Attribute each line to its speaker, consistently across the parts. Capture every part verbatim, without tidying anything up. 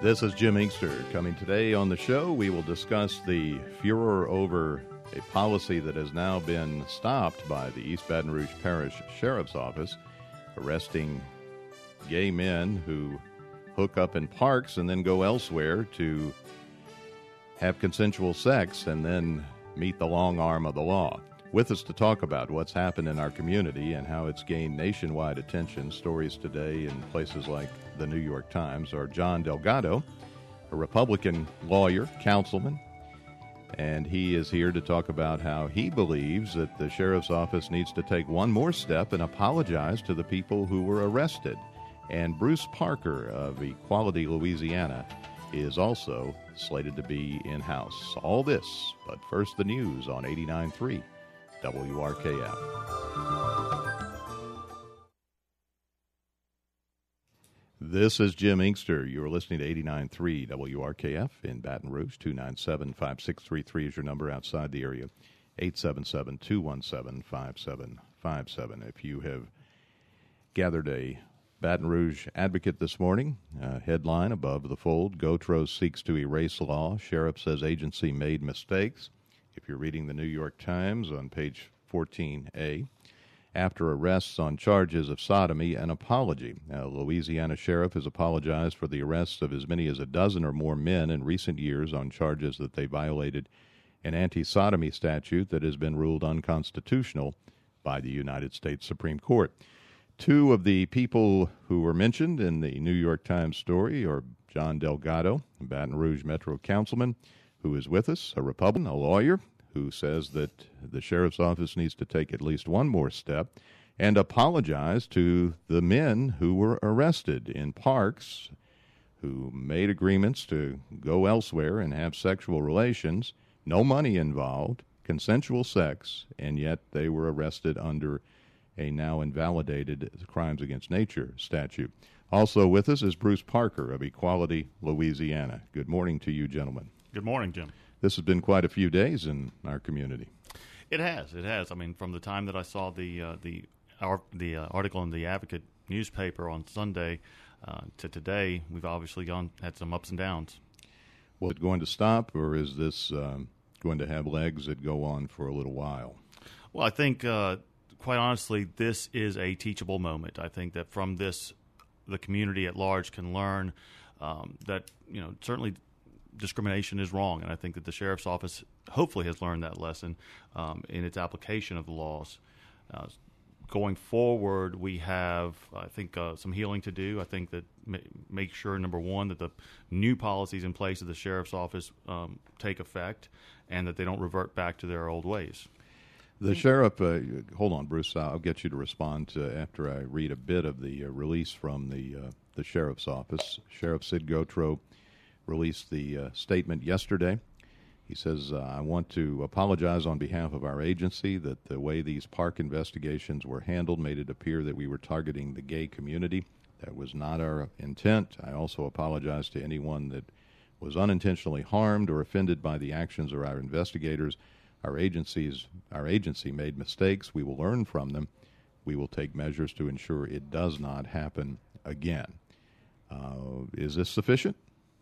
Speaker 1: This is Jim Inkster. Coming today on the show, we will discuss the furor over a policy that has now been stopped by the East Baton Rouge Parish Sheriff's Office, arresting gay men who hook up in parks and then go elsewhere to have consensual sex and then meet the long arm of the law. With us to talk about what's happened in our community and how it's gained nationwide attention, stories today in places like the New York Times, are John Delgado, a Republican lawyer, councilman, and he is here to talk about how he believes that the sheriff's office needs to take one more step and apologize to the people who were arrested. And Bruce Parker of Equality, Louisiana, is also slated to be in-house. All this, but first the news on eighty-nine point three W R K F. This is Jim Inkster. You're listening to eighty-nine point three W R K F in Baton Rouge. two nine seven, five six three three is your number outside the area. eight seven seven, two one seven, five seven five seven. If you have gathered a Baton Rouge advocate this morning, uh, headline above the fold, Gautreaux seeks to erase law. Sheriff says agency made mistakes. If you're reading the New York Times on page fourteen A, after arrests on charges of sodomy, an apology. A Louisiana sheriff has apologized for the arrests of as many as a dozen or more men in recent years on charges that they violated an anti-sodomy statute that has been ruled unconstitutional by the United States Supreme Court. Two of the people who were mentioned in the New York Times story are John Delgado, a Baton Rouge Metro councilman, who is with us, a Republican, a lawyer, who says that the sheriff's office needs to take at least one more step and apologize to the men who were arrested in parks, who made agreements to go elsewhere and have sexual relations, no money involved, consensual sex, and yet they were arrested under a now invalidated Crimes Against Nature statute. Also with us is Bruce Parker of Equality, Louisiana. Good morning to you, gentlemen.
Speaker 2: Good morning, Jim.
Speaker 1: This has been quite a few days in our community.
Speaker 2: It has. It has. I mean, from the time that I saw the uh, the our, the uh, article in the Advocate newspaper on Sunday uh, to today, we've obviously gone had some ups and downs.
Speaker 1: Well, is it going to stop, or is this um, going to have legs that go on for a little while?
Speaker 2: Well, I think, uh, quite honestly, this is a teachable moment. I think that from this, the community at large can learn um, that, you know, certainly discrimination is wrong, and I think that the sheriff's office hopefully has learned that lesson um, in its application of the laws. Uh, going forward, we have, I think, uh, some healing to do. I think that ma- make sure, number one, that the new policies in place of the sheriff's office um, take effect and that they don't revert back to their old ways.
Speaker 1: The sheriff, uh, hold on, Bruce, I'll get you to respond to, after I read a bit of the uh, release from the uh, the sheriff's office. Sheriff Sid Gautreaux released the uh, statement yesterday. He says, uh, I want to apologize on behalf of our agency that the way these park investigations were handled made it appear that we were targeting the gay community. That was not our intent. I also apologize to anyone that was unintentionally harmed or offended by the actions of our investigators. Our agencies, our agency made mistakes. We will learn from them. We will take measures to ensure it does not happen again. Uh, is this sufficient?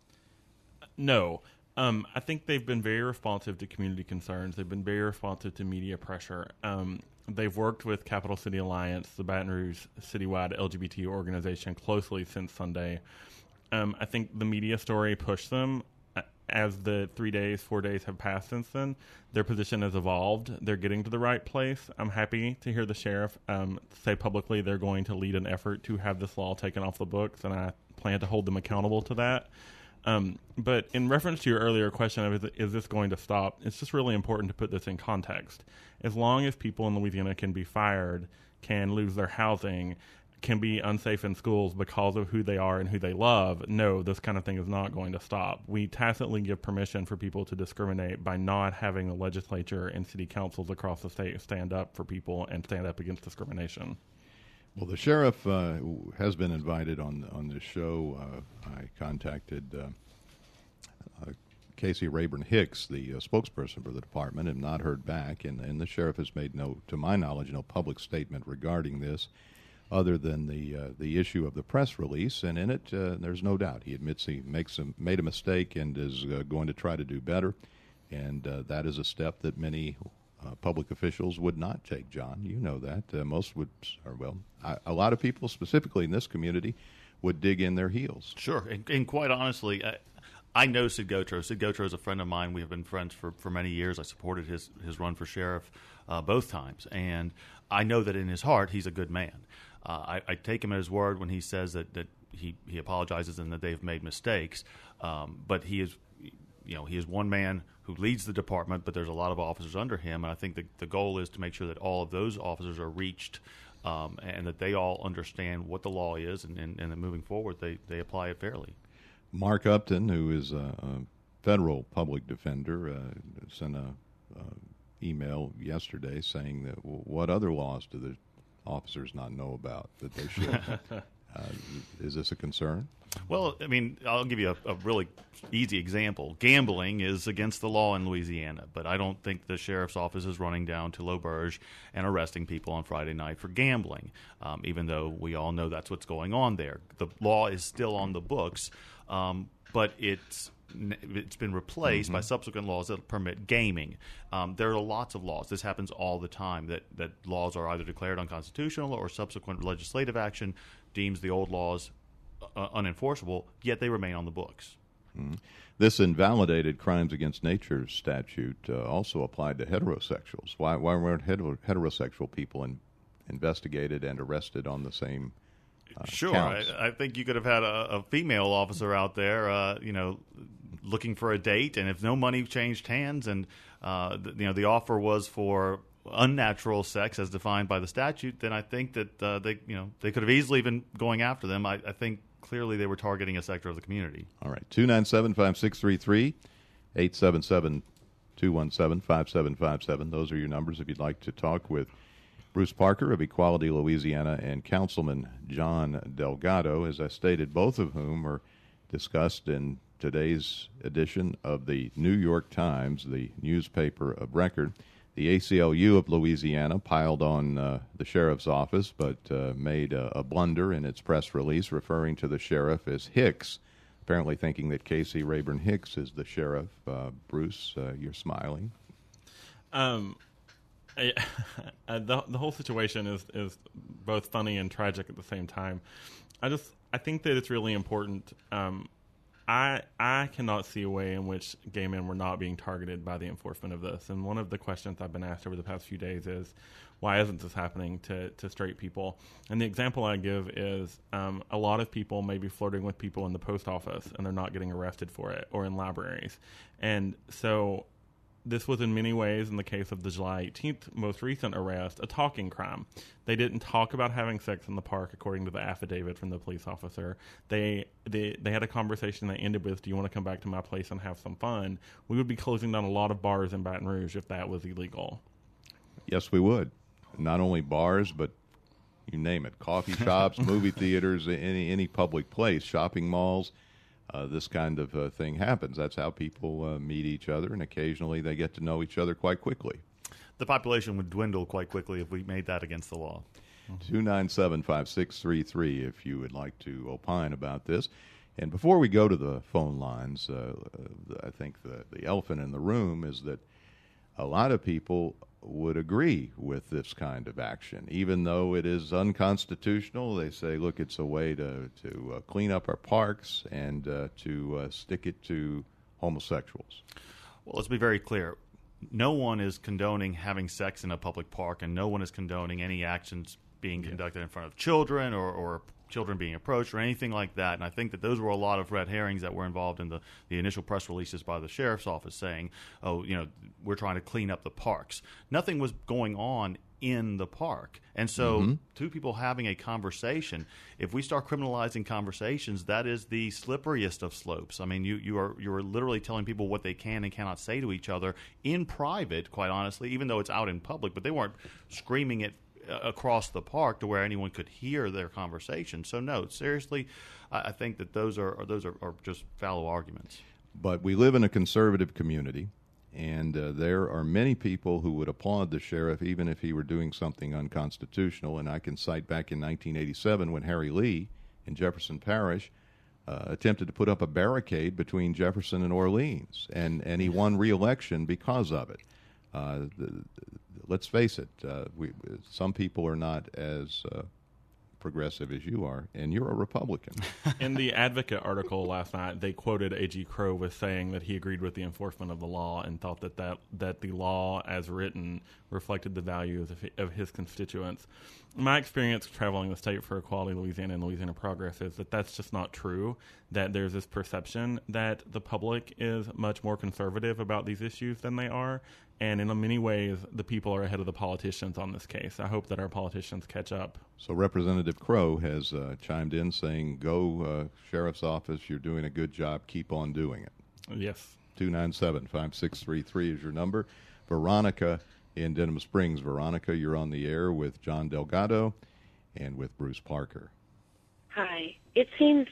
Speaker 3: No. Um, I think they've been very responsive to community concerns. They've been very responsive to media pressure. Um, they've worked with Capital City Alliance, the Baton Rouge citywide L G B T organization, closely since Sunday. Um, I think the media story pushed them. As the three days, four days have passed since then, their position has evolved. They're getting to the right place. I'm happy to hear the sheriff um, say publicly they're going to lead an effort to have this law taken off the books, and I plan to hold them accountable to that. Um, but in reference to your earlier question of is, is this going to stop, it's just really important to put this in context. As long as people in Louisiana can be fired, can lose their housing, can be unsafe in schools because of who they are and who they love, no, this kind of thing is not going to stop. We tacitly give permission for people to discriminate by not having the legislature and city councils across the state stand up for people and stand up against discrimination.
Speaker 1: Well, the sheriff uh, has been invited on on this show. Uh, I contacted uh, uh, Casey Rayburn Hicks, the uh, spokesperson for the department, and not heard back. And, and the sheriff has made no, to my knowledge, no public statement regarding this. other than the uh, the issue of the press release. And in it, uh, there's no doubt he admits he makes a, made a mistake and is uh, going to try to do better. And uh, that is a step that many uh, public officials would not take, John. You know that. Uh, most would, or well, I, a lot of people, specifically in this community, would dig in their heels.
Speaker 2: Sure. And, and quite honestly, I, I know Sid Gautreaux. Sid Gautreaux is a friend of mine. We have been friends for, for many years. I supported his, his run for sheriff uh, both times. And I know that in his heart, he's a good man. Uh, I, I take him at his word when he says that, that he, he apologizes and that they've made mistakes. Um, but he is, you know, he is one man who leads the department, but there's a lot of officers under him. And I think the, the goal is to make sure that all of those officers are reached um, and that they all understand what the law is, and, and, and that moving forward, they, they apply it fairly.
Speaker 1: Mark Upton, who is a, a federal public defender, uh, sent a uh, email yesterday saying that, well, what other laws do the officers not know about that they should? uh, is this a concern?
Speaker 2: Well, I mean, I'll give you a, a really easy example. Gambling is against the law in Louisiana, but I don't think the sheriff's office is running down to L'Auberge and arresting people on Friday night for gambling, um, even though we all know that's what's going on there. The law is still on the books, um, but it's it's been replaced mm-hmm. by subsequent laws that permit gaming. Um, there are lots of laws. This happens all the time, that, that laws are either declared unconstitutional or subsequent legislative action deems the old laws uh, unenforceable, yet they remain on the books.
Speaker 1: Mm-hmm. This invalidated crimes against nature statute uh, also applied to heterosexuals. Why, why weren't hetero- heterosexual people in, investigated and arrested on the same uh,
Speaker 2: Sure. I, I think you could have had a, a female officer out there, uh, you know, looking for a date, and if no money changed hands and uh, the, you know the offer was for unnatural sex as defined by the statute, then I think that uh, they you know they could have easily been going after them. I, I think clearly they were targeting a sector of the community.
Speaker 1: All right, two nine seven, five six three three, eight seven seven, two one seven, five seven five seven. Those are your numbers if you'd like to talk with Bruce Parker of Equality Louisiana and Councilman John Delgado. As I stated, both of whom are discussed in today's edition of the New York Times, the newspaper of record. The A C L U of Louisiana piled on uh, the sheriff's office, but uh, made a, a blunder in its press release referring to the sheriff as Hicks, apparently thinking that Casey Rayburn Hicks is the sheriff. Uh, Bruce, uh, you're smiling.
Speaker 3: Um, I, the, the whole situation is, is both funny and tragic at the same time. I just I think that it's really important. Um, I I cannot see a way in which gay men were not being targeted by the enforcement of this. And one of the questions I've been asked over the past few days is, why isn't this happening to, to straight people? And the example I give is um, a lot of people may be flirting with people in the post office and they're not getting arrested for it, or in libraries. And so this was in many ways, in the case of the July eighteenth most recent arrest, a talking crime. They didn't talk about having sex in the park, according to the affidavit from the police officer. They they they had a conversation that ended with, do you want to come back to my place and have some fun? We would be closing down a lot of bars in Baton Rouge if that was illegal.
Speaker 1: Yes, we would. Not only bars, but you name it, coffee shops, movie theaters, any any public place, shopping malls. Uh, this kind of uh, thing happens. That's how people uh, meet each other, and occasionally they get to know each other quite quickly.
Speaker 2: The population would dwindle quite quickly if we made that against the law.
Speaker 1: two nine seven, five six three three if you would like to opine about this. And before we go to the phone lines, uh, I think the, the elephant in the room is that a lot of people would agree with this kind of action. Even though it is unconstitutional, they say, look, it's a way to, to uh, clean up our parks and uh, to uh, stick it to homosexuals.
Speaker 2: Well, let's be very clear. No one is condoning having sex in a public park, and no one is condoning any actions being conducted in front of children or, or children being approached or anything like that. And I think that those were a lot of red herrings that were involved in the, the initial press releases by the sheriff's office saying, oh, you know, we're trying to clean up the parks. Nothing was going on in the park. And so mm-hmm. two people having a conversation, if we start criminalizing conversations, that is the slipperiest of slopes. I mean, you, you are you are literally telling people what they can and cannot say to each other in private, quite honestly, even though it's out in public, but they weren't screaming it across the park to where anyone could hear their conversation. So no, seriously, I think that those are those are, are just fallow arguments.
Speaker 1: But we live in a conservative community, And uh, there are many people who would applaud the sheriff even if he were doing something unconstitutional. And I can cite back in nineteen eighty-seven when Harry Lee in Jefferson Parish uh, attempted to put up a barricade between Jefferson and Orleans, and, and he won re-election because of it. Uh, the, the, let's face it, uh, we, some people are not as uh, progressive as you are, and you're a Republican.
Speaker 3: In the Advocate article last night, they quoted A G Crow with saying that he agreed with the enforcement of the law and thought that, that, that the law as written reflected the values of, of his constituents. My experience traveling the state for Equality Louisiana and Louisiana Progress is that that's just not true, that there's this perception that the public is much more conservative about these issues than they are, and in many ways, the people are ahead of the politicians on this case. I hope that our politicians catch up.
Speaker 1: So Representative Crow has uh, chimed in saying, go, uh, Sheriff's Office, you're doing a good job, keep on doing it.
Speaker 3: Yes.
Speaker 1: two nine seven, five six three three is your number. Veronica in Denham Springs. Veronica, you're on the air with John Delgado and with Bruce Parker.
Speaker 4: Hi. It seems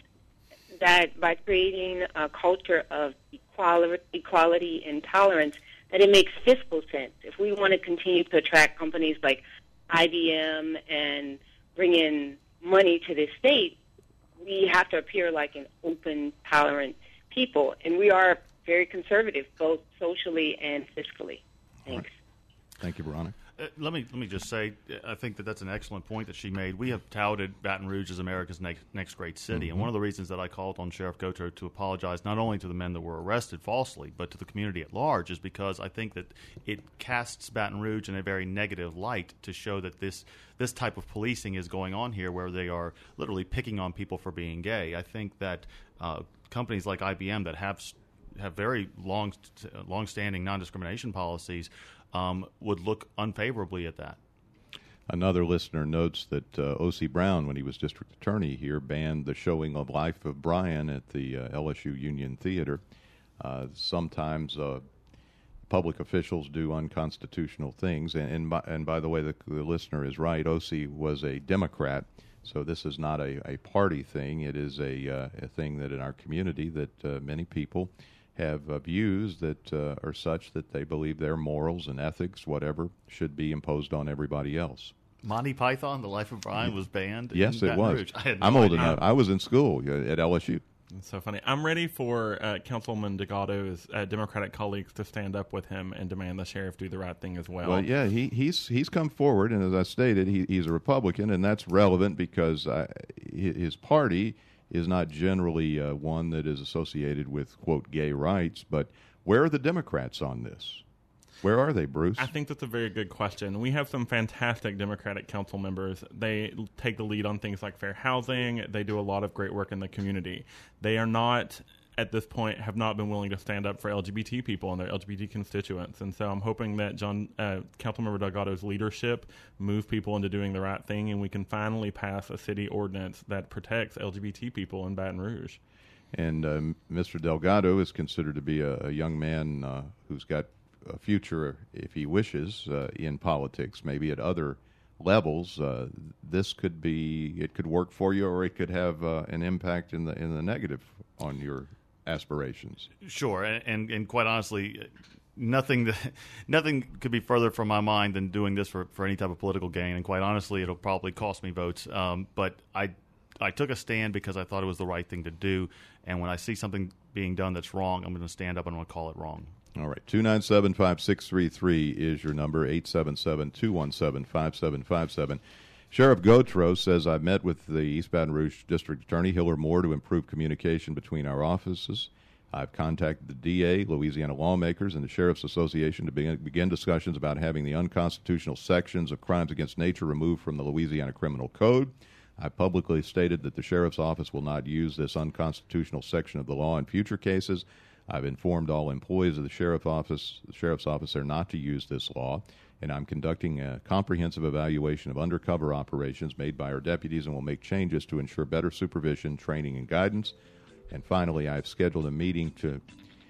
Speaker 4: that by creating a culture of equality, equality and tolerance, that it makes fiscal sense. If we want to continue to attract companies like I B M and bring in money to this state, we have to appear like an open, tolerant people. And we are very conservative, both socially and fiscally. Thanks.
Speaker 1: Thank you, Veronica.
Speaker 2: Uh, let me let me just say, I think that that's an excellent point that she made. We have touted Baton Rouge as America's next, next great city, mm-hmm. and one of the reasons that I called on Sheriff Gautreaux to apologize not only to the men that were arrested falsely, but to the community at large, is because I think that it casts Baton Rouge in a very negative light to show that this this type of policing is going on here, where they are literally picking on people for being gay. I think that uh, companies like I B M that have have very long long-standing non-discrimination policies Um, would look unfavorably at that.
Speaker 1: Another listener notes that uh, O C Brown, when he was district attorney here, banned the showing of Life of Brian at the uh, L S U Union Theater. Uh, sometimes uh, public officials do unconstitutional things, and and by, and by the way, the, the listener is right. O C was a Democrat, so this is not a, a party thing. It is a, uh, a thing that in our community that uh, many people have uh, views that uh, are such that they believe their morals and ethics, whatever, should be imposed on everybody else.
Speaker 2: Monty Python, The Life of Brian, was banned.
Speaker 1: Yes,
Speaker 2: in
Speaker 1: it
Speaker 2: Baton
Speaker 1: was.
Speaker 2: Rouge. I had no
Speaker 1: I'm old
Speaker 2: idea.
Speaker 1: enough. I was in school at L S U.
Speaker 3: It's so funny. I'm ready for uh, Councilman Delgado's uh, Democratic colleagues to stand up with him and demand the sheriff do the right thing as well.
Speaker 1: Well, yeah, he, he's he's come forward, and as I stated, he, he's a Republican, and that's relevant because uh, his party is not generally uh, one that is associated with, quote, gay rights. But where are the Democrats on this? Where are they, Bruce?
Speaker 3: I think that's a very good question. We have some fantastic Democratic council members. They take the lead on things like fair housing. They do a lot of great work in the community. They are not, at this point, have not been willing to stand up for L G B T people and their L G B T constituents. And so I'm hoping that John, uh, Councilmember Delgado's leadership move people into doing the right thing, and we can finally pass a city ordinance that protects L G B T people in Baton Rouge.
Speaker 1: And um, Mister Delgado is considered to be a, a young man uh, who's got a future, if he wishes, uh, in politics, maybe at other levels. Uh, this could be, it could work for you, or it could have uh, an impact in the in the negative on your aspirations.
Speaker 2: Sure, and, and, and quite honestly, nothing that, nothing could be further from my mind than doing this for, for any type of political gain. And quite honestly, it'll probably cost me votes. Um, but I I took a stand because I thought it was the right thing to do. And when I see something being done that's wrong, I'm going to stand up and I'm going to call it wrong.
Speaker 1: All right, two nine seven, five six three three is your number, eight seven seven, two one seven, five seven five seven. Sheriff Gautreaux says, I've met with the East Baton Rouge District Attorney, Hiller Moore, to improve communication between our offices. I've contacted the D A, Louisiana lawmakers, and the Sheriff's Association to begin, begin discussions about having the unconstitutional sections of crimes against nature removed from the Louisiana Criminal Code. I publicly stated that the Sheriff's Office will not use this unconstitutional section of the law in future cases. I've informed all employees of the Sheriff's Office, the Sheriff's Office are not to use this law, and I'm conducting a comprehensive evaluation of undercover operations made by our deputies and will make changes to ensure better supervision, training, and guidance. And finally, I've scheduled a meeting to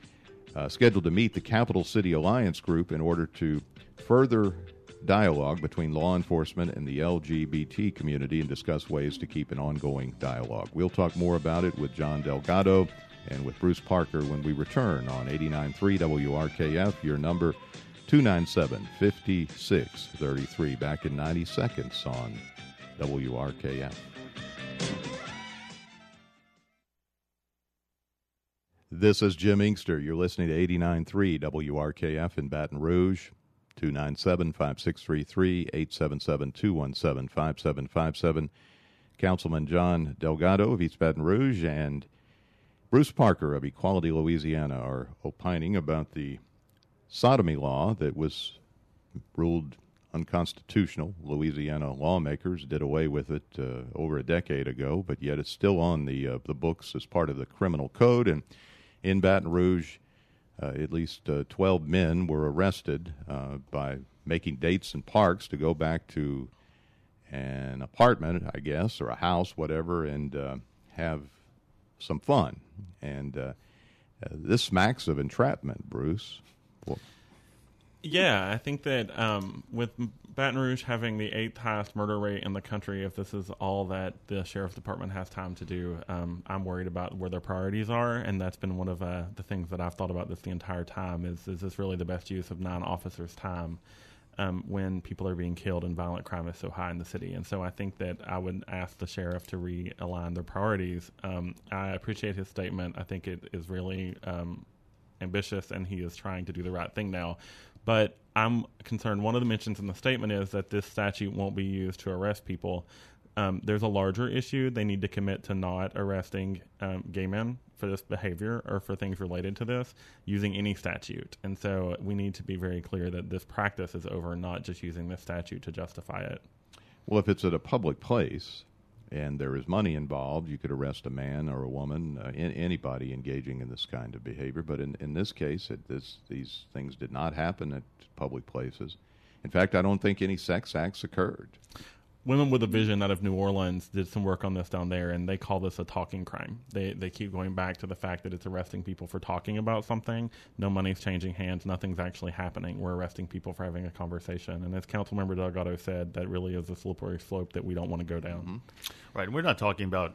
Speaker 1: uh, scheduled to meet the Capital City Alliance Group in order to further dialogue between law enforcement and the L G B T community and discuss ways to keep an ongoing dialogue. We'll talk more about it with John Delgado and with Bruce Parker when we return on eighty-nine point three W R K F. Your number, two nine seven, five six three three. Back in ninety seconds on W R K F. This is Jim Inkster. You're listening to eighty-nine point three W R K F in Baton Rouge. two nine seven, five six three three, eight seven seven, two one seven, five seven five seven. Councilman John Delgado of East Baton Rouge and Bruce Parker of Equality Louisiana are opining about the sodomy law that was ruled unconstitutional. Louisiana lawmakers did away with it uh, over a decade ago, but yet it's still on the uh, the books as part of the criminal code. And in Baton Rouge, uh, at least uh, twelve men were arrested uh, by making dates in parks to go back to an apartment, I guess, or a house, whatever, and uh, have some fun. And uh, uh, this smacks of entrapment, Bruce. Well,
Speaker 3: yeah, I think that um, with Baton Rouge having the eighth highest murder rate in the country, if this is all that the sheriff's department has time to do, um, I'm worried about where their priorities are, and that's been one of uh, the things that I've thought about this the entire time, is, is this really the best use of nine officers' time um, when people are being killed and violent crime is so high in the city? And so I think that I would ask the sheriff to realign their priorities. Um, I appreciate his statement. I think it is really um, ambitious, and he is trying to do the right thing now. But I'm concerned, one of the mentions in the statement is that this statute won't be used to arrest people. Um, there's a larger issue. They need to commit to not arresting um, gay men for this behavior or for things related to this using any statute. And so we need to be very clear that this practice is over, not just using this statute to justify it.
Speaker 1: Well, if it's at a public place and there is money involved, you could arrest a man or a woman, uh, in, anybody engaging in this kind of behavior. But in, in this case, it, this, these things did not happen at public places. In fact, I don't think any sex acts occurred.
Speaker 3: Women with a Vision out of New Orleans did some work on this down there, and they call this a talking crime. They they keep going back to the fact that it's arresting people for talking about something. No money's changing hands. Nothing's actually happening. We're arresting people for having a conversation. And as Councilmember Delgado said, that really is a slippery slope that we don't want to go down.
Speaker 2: Mm-hmm. Right. And we're not talking about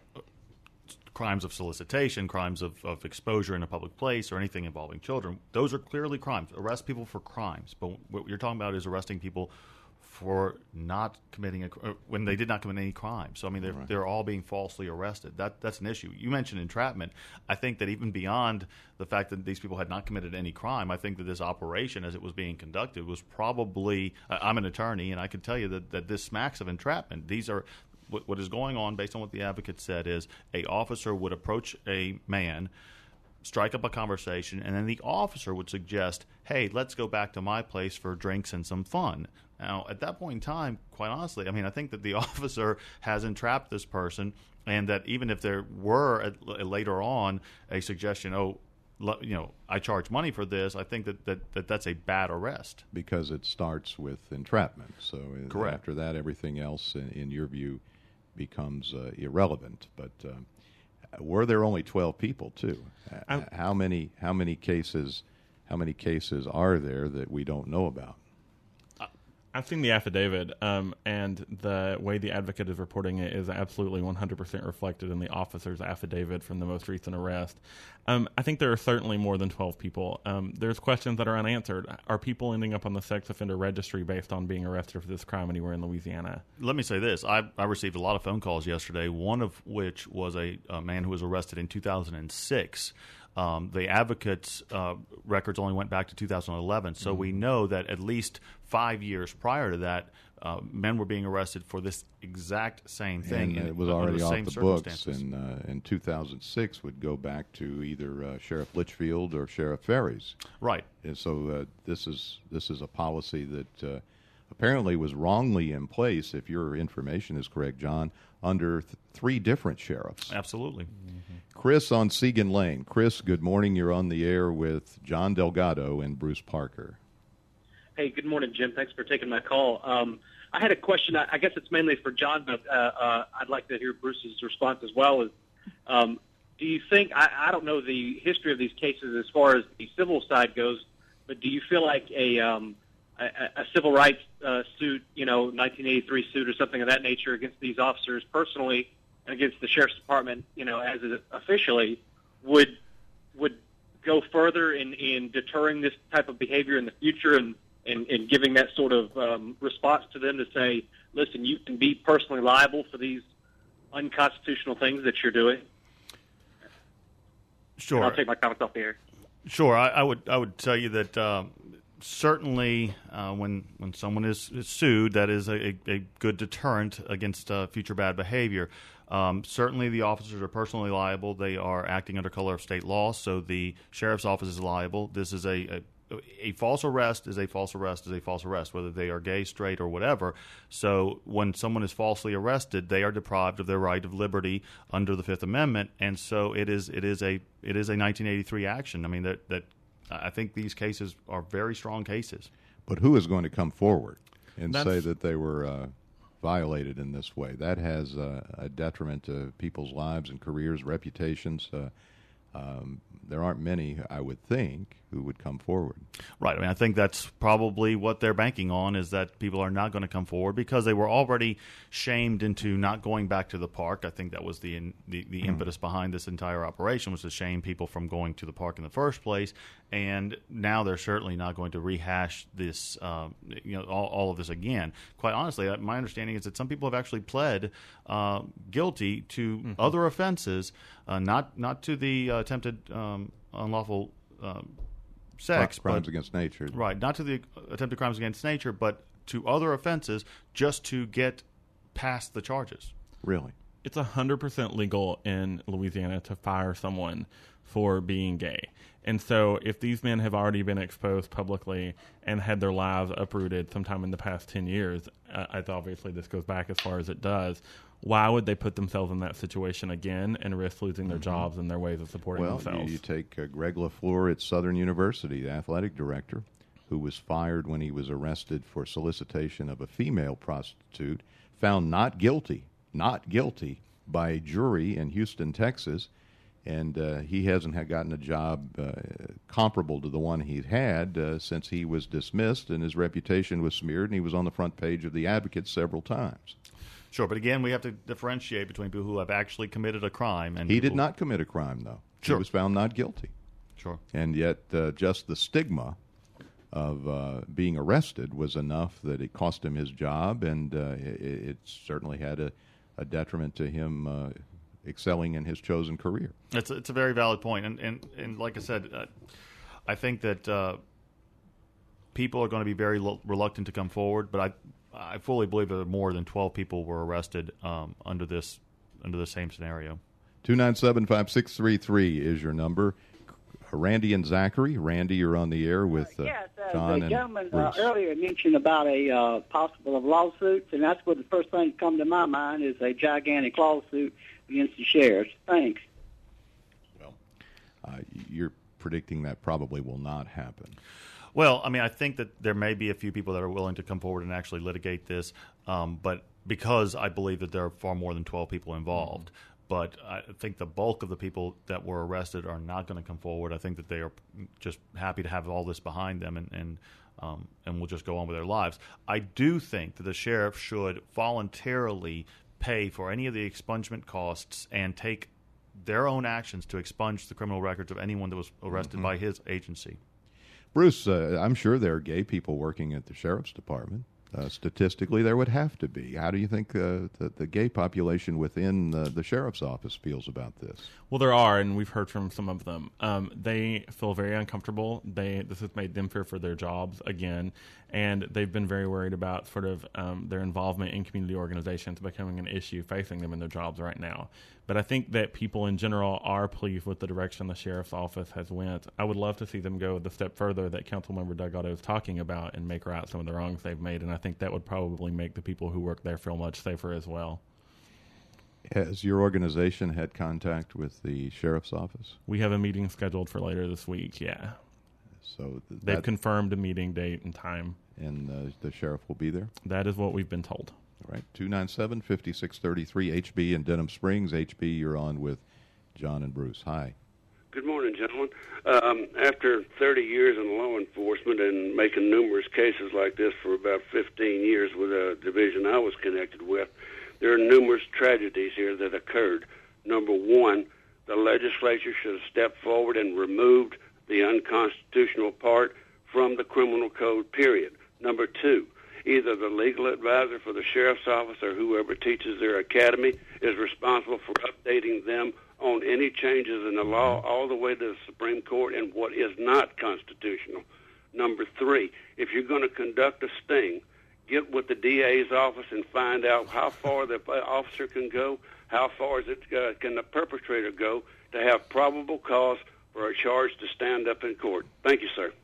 Speaker 2: crimes of solicitation, crimes of, of exposure in a public place, or anything involving children. Those are clearly crimes. Arrest people for crimes. But what you're talking about is arresting people for not committing a when they did not commit any crime. So I mean, they're right. they're all being falsely arrested. That that's an issue. You mentioned entrapment. I think that even beyond the fact that these people had not committed any crime, I think that this operation, as it was being conducted, was probably. Uh, I'm an attorney, and I can tell you that, that this smacks of entrapment. These are what, what is going on, based on what the advocate said, is a officer would approach a man, strike up a conversation, and then the officer would suggest, hey, let's go back to my place for drinks and some fun. Now, at that point in time, quite honestly, I mean, I think that the officer has entrapped this person, and that even if there were a, a later on a suggestion, oh, you know, I charge money for this, I think that, that, that that's a bad arrest.
Speaker 1: Because it starts with entrapment. So
Speaker 2: Correct.
Speaker 1: After that, everything else, in, in your view, becomes uh, irrelevant. But um, were there only twelve people, too?
Speaker 3: I'm,
Speaker 1: how many how many cases how many cases are there that we don't know about?
Speaker 3: I've seen the affidavit, um, and the way the advocate is reporting it is absolutely one hundred percent reflected in the officer's affidavit from the most recent arrest. Um, I think there are certainly more than twelve people. Um, there's questions that are unanswered. Are people ending up on the sex offender registry based on being arrested for this crime anywhere in Louisiana?
Speaker 2: Let me say this. I, I received a lot of phone calls yesterday, one of which was a, a man who was arrested in two thousand six. Um, the advocate's uh, records only went back to two thousand eleven, so mm-hmm. we know that at least five years prior to that, uh, men were being arrested for this exact same thing.
Speaker 1: And
Speaker 2: in,
Speaker 1: it was already
Speaker 2: the
Speaker 1: off
Speaker 2: same
Speaker 1: the books, and uh, in two thousand six would go back to either uh, Sheriff Litchfield or Sheriff Ferries.
Speaker 2: Right.
Speaker 1: And so uh, this is this is a policy that uh, apparently was wrongly in place, if your information is correct, John, under th- three different sheriffs.
Speaker 2: Absolutely.
Speaker 3: Mm-hmm.
Speaker 1: Chris on Segan Lane. Chris, good morning. You're on the air with John Delgado and Bruce Parker.
Speaker 5: Hey, good morning, Jim. Thanks for taking my call. Um, I had a question. I, I guess it's mainly for John, but uh, uh, I'd like to hear Bruce's response as well. Is, um, do you think, I, I don't know the history of these cases as far as the civil side goes, but do you feel like a um, a, a civil rights uh, suit, you know, nineteen eighty-three suit or something of that nature against these officers personally and against the sheriff's department, you know, as it officially, would would go further in, in deterring this type of behavior in the future and, and, and giving that sort of um, response to them to say, listen, you can be personally liable for these unconstitutional things that you're doing?
Speaker 2: Sure.
Speaker 5: And I'll take my comments off the air.
Speaker 2: Sure. I, I would I would tell you that uh, certainly uh, when when someone is, is sued, that is a, a good deterrent against uh, future bad behavior. Um, certainly the officers are personally liable. They are acting under color of state law, so the sheriff's office is liable. This is a, a a false arrest is a false arrest is a false arrest, whether they are gay, straight, or whatever. So when someone is falsely arrested, they are deprived of their right of liberty under the Fifth Amendment, and so it is it is a it is a nineteen eighty-three action. I mean that that I think these cases are very strong cases.
Speaker 1: But who is going to come forward and
Speaker 3: That's,
Speaker 1: say that they were uh, violated in this way? That has uh, a detriment to people's lives and careers, reputations. Uh, um, there aren't many, I would think, who would come forward.
Speaker 2: Right. I mean, I think that's probably what they're banking on, is that people are not going to come forward because they were already shamed into not going back to the park. I think that was the the, the mm. impetus behind this entire operation, was to shame people from going to the park in the first place. And now they're certainly not going to rehash this, uh, you know, all, all of this again. Quite honestly, my understanding is that some people have actually pled uh, guilty to mm-hmm. other offenses, uh, not not to the uh, attempted um, unlawful um, sex,
Speaker 1: crimes
Speaker 2: but,
Speaker 1: against nature,
Speaker 2: right? Not to the attempted crimes against nature, but to other offenses, just to get past the charges.
Speaker 1: Really,
Speaker 3: it's a hundred percent legal in Louisiana to fire someone for being gay. And so if these men have already been exposed publicly and had their lives uprooted sometime in the past ten years, uh, I obviously this goes back as far as it does, why would they put themselves in that situation again and risk losing their mm-hmm. jobs and their ways of supporting
Speaker 1: well,
Speaker 3: themselves?
Speaker 1: Well, you, you take uh, Greg LaFleur at Southern University, the athletic director, who was fired when he was arrested for solicitation of a female prostitute, found not guilty, not guilty by a jury in Houston, Texas. And uh, he hasn't had gotten a job uh, comparable to the one he'd had uh, since he was dismissed, and his reputation was smeared, and he was on the front page of The Advocate several times.
Speaker 2: Sure, but again, we have to differentiate between people who have actually committed a crime and
Speaker 1: he
Speaker 2: people...
Speaker 1: did not commit a crime, though.
Speaker 2: Sure.
Speaker 1: He was found not guilty.
Speaker 2: Sure.
Speaker 1: And yet uh, just the stigma of uh, being arrested was enough that it cost him his job, and uh, it, it certainly had a, a detriment to him uh, excelling in his chosen career.
Speaker 2: It's a, it's a very valid point, and and, and like I said, uh, I think that uh, people are going to be very lo- reluctant to come forward. But I I fully believe that more than twelve people were arrested um, under this under the same scenario.
Speaker 1: Two nine seven five six three three is your number. Randy and Zachary. Randy, you're on the air with uh,
Speaker 6: uh, yes, uh,
Speaker 1: John
Speaker 6: the
Speaker 1: and
Speaker 6: gentleman
Speaker 1: Bruce.
Speaker 6: Uh, earlier mentioned about a uh, possible of lawsuits, and that's what the first thing that come to my mind is a gigantic lawsuit against the sheriffs. Thanks.
Speaker 1: Well, uh, you're predicting that probably will not happen.
Speaker 2: Well, I mean, I think that there may be a few people that are willing to come forward and actually litigate this, um, but because I believe that there are far more than twelve people involved. Mm-hmm. But I think the bulk of the people that were arrested are not going to come forward. I think that they are just happy to have all this behind them and and, um, and will just go on with their lives. I do think that the sheriff should voluntarily pay for any of the expungement costs and take their own actions to expunge the criminal records of anyone that was arrested mm-hmm. by his agency.
Speaker 1: Bruce, uh, I'm sure there are gay people working at the sheriff's department. Uh, statistically, there would have to be. How do you think uh, the, the gay population within the, the sheriff's office feels about this?
Speaker 3: Well, there are, and we've heard from some of them. Um, they feel very uncomfortable. They This has made them fear for their jobs again, and they've been very worried about sort of um, their involvement in community organizations becoming an issue facing them in their jobs right now. But I think that people in general are pleased with the direction the sheriff's office has went. I would love to see them go the step further that Councilmember Doug Otto is talking about and make right some of the wrongs they've made, and I think that would probably make the people who work there feel much safer as well.
Speaker 1: Has your organization had contact with the sheriff's office?
Speaker 3: We have a meeting scheduled for later this week, yeah.
Speaker 1: So th-
Speaker 3: They've
Speaker 1: that,
Speaker 3: confirmed a meeting date and time.
Speaker 1: And uh, the sheriff will be there?
Speaker 3: That is what we've been told.
Speaker 1: All right, two nine seven, five six three three, H B in Denham Springs. H B, you're on with John and Bruce. Hi.
Speaker 7: Good morning, gentlemen. Um, after thirty years in law enforcement and making numerous cases like this for about fifteen years with a division I was connected with, there are numerous tragedies here that occurred. Number one, the legislature should have stepped forward and removed the unconstitutional part from the criminal code, period. Number two, either the legal advisor for the sheriff's office or whoever teaches their academy is responsible for updating them on any changes in the law all the way to the Supreme Court and what is not constitutional. Number three, if you're going to conduct a sting, get with the D A's office and find out how far the officer can go, how far is it, uh, can the perpetrator go to have probable cause for a charge to stand up in court. Thank you, sir.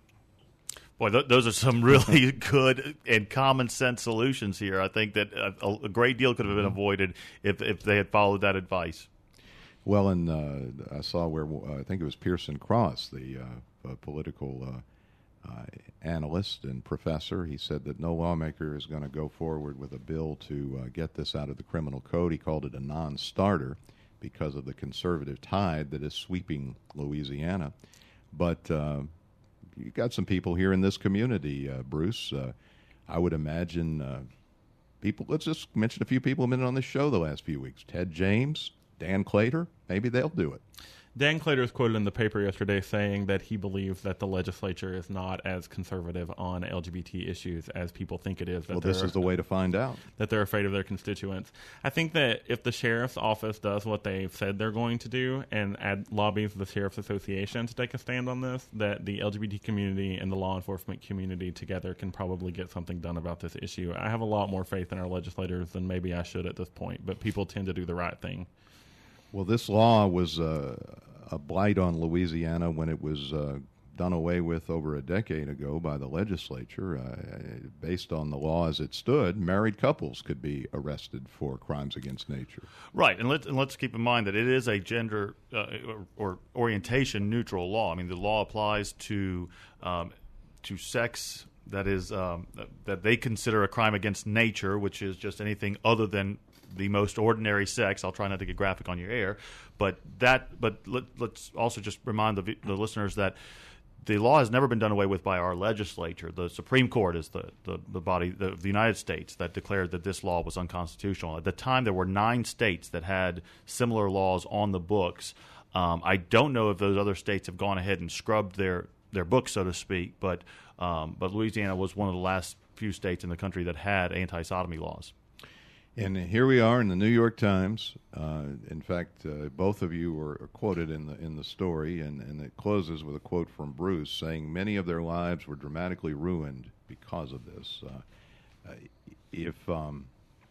Speaker 2: Boy, th- those are some really good and common sense solutions here. I think that a, a great deal could have been avoided if, if they had followed that advice.
Speaker 1: Well, and uh, I saw where uh, I think it was Pearson Cross, the uh, uh, political uh, uh, analyst and professor. He said that no lawmaker is going to go forward with a bill to uh, get this out of the criminal code. He called it a non-starter because of the conservative tide that is sweeping Louisiana. But uh, you got some people here in this community, uh, Bruce. Uh, I would imagine uh, people, let's just mention a few people who have been on this show the last few weeks. Ted James, Dan Claytor, maybe they'll do it.
Speaker 3: Dan Claytor is quoted in the paper yesterday saying that he believes that the legislature is not as conservative on L G B T issues as people think it is. That
Speaker 1: well, this is the way to find out.
Speaker 3: That they're afraid of their constituents. I think that if the sheriff's office does what they've said they're going to do and add, lobbies the Sheriff's Association to take a stand on this, that the L G B T community and the law enforcement community together can probably get something done about this issue. I have a lot more faith in our legislators than maybe I should at this point, but people tend to do the right thing.
Speaker 1: Well, this law was uh, a blight on Louisiana when it was uh, done away with over a decade ago by the legislature. Uh, based on the law as it stood, married couples could be arrested for crimes against nature.
Speaker 2: Right, and let's, and let's keep in mind that it is a gender uh, or, or orientation-neutral law. I mean, the law applies to um, to sex that is um, that they consider a crime against nature, which is just anything other than the most ordinary sex. I'll try not to get graphic on your air, but that. But let, let's also just remind the, the listeners that the law has never been done away with by our legislature. The Supreme Court is the the, the body of the, the United States that declared that this law was unconstitutional. At the time, there were nine states that had similar laws on the books. Um, I don't know if those other states have gone ahead and scrubbed their their books, so to speak, but um, but Louisiana was one of the last few states in the country that had anti-sodomy laws.
Speaker 1: And here we are in the New York Times. Uh, in fact, uh, both of you were quoted in the in the story, and, and it closes with a quote from Bruce saying, "Many of their lives were dramatically ruined because of this." Uh, if um,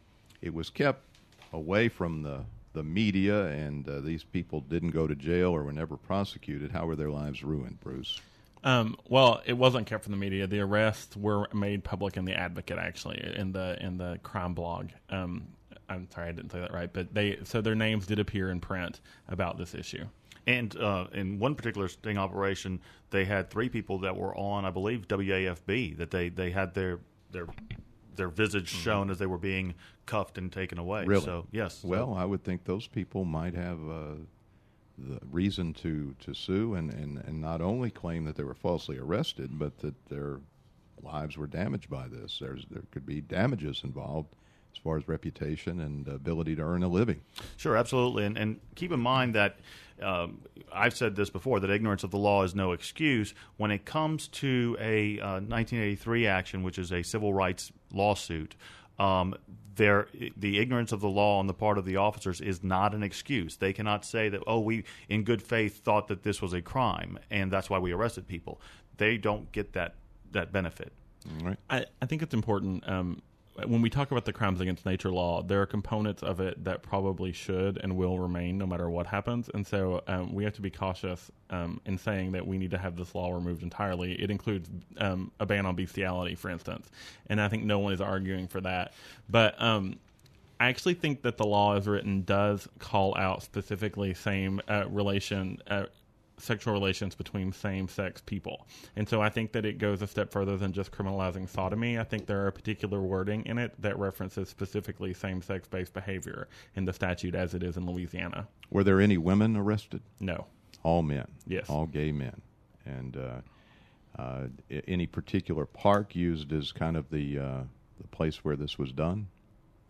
Speaker 1: it was kept away from the, the media and uh, these people didn't go to jail or were never prosecuted, how were their lives ruined, Bruce?
Speaker 3: Um, well, it wasn't kept from the media. The arrests were made public in the Advocate, actually, in the in the crime blog. Um, I'm sorry, I didn't say that right, but they so their names did appear in print about this issue.
Speaker 2: And uh, in one particular sting operation, they had three people that were on, I believe, W A F B, that they, they had their their their visage mm-hmm. shown as they were being cuffed and taken away.
Speaker 1: Really?
Speaker 2: So yes.
Speaker 1: Well, I would think those people might have Uh the reason to, to sue and, and, and not only claim that they were falsely arrested, but that their lives were damaged by this. There's there could be damages involved as far as reputation and ability to earn a living.
Speaker 2: Sure, absolutely. And, and keep in mind that um, I've said this before, that ignorance of the law is no excuse. When it comes to a uh, nineteen eighty-three action, which is a civil rights lawsuit, um, There, the ignorance of the law on the part of the officers is not an excuse. They cannot say that, oh, we in good faith thought that this was a crime, and that's why we arrested people. They don't get that, that benefit.
Speaker 1: All right.
Speaker 3: I, I think it's important, um, when we talk about the crimes against nature law, there are components of it that probably should and will remain no matter what happens. And so um, we have to be cautious um, in saying that we need to have this law removed entirely. It includes um, a ban on bestiality, for instance. And I think no one is arguing for that. But um, I actually think that the law as written does call out specifically same uh, relation uh, sexual relations between same-sex people. And so I think that it goes a step further than just criminalizing sodomy. I think there are particular wording in it that references specifically same-sex based behavior in the statute as it is in Louisiana.
Speaker 1: Were there any women arrested?
Speaker 3: No.
Speaker 1: All men?
Speaker 3: Yes.
Speaker 1: All gay men. And uh, uh, any particular park used as kind of the, uh, the place where this was done?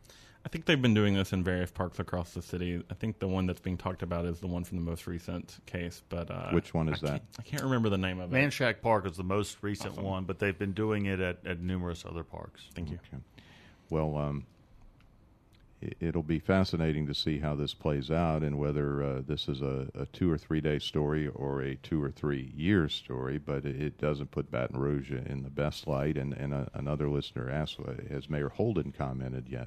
Speaker 3: I think they've been doing this in various parks across the city. I think the one that's being talked about is the one from the most recent case. But uh,
Speaker 1: which one is
Speaker 3: I
Speaker 1: that?
Speaker 3: Can't, I can't remember the name of it.
Speaker 2: Manchac Park is the most recent
Speaker 3: Awesome.
Speaker 2: one, but they've been doing it at, at numerous other parks.
Speaker 3: Thank you.
Speaker 1: Okay. Well, um, it, it'll be fascinating to see how this plays out and whether uh, this is a, a two or three day story or a two or three year story. But it, it doesn't put Baton Rouge in the best light. And, and a, another listener asked, has Mayor Holden commented yet?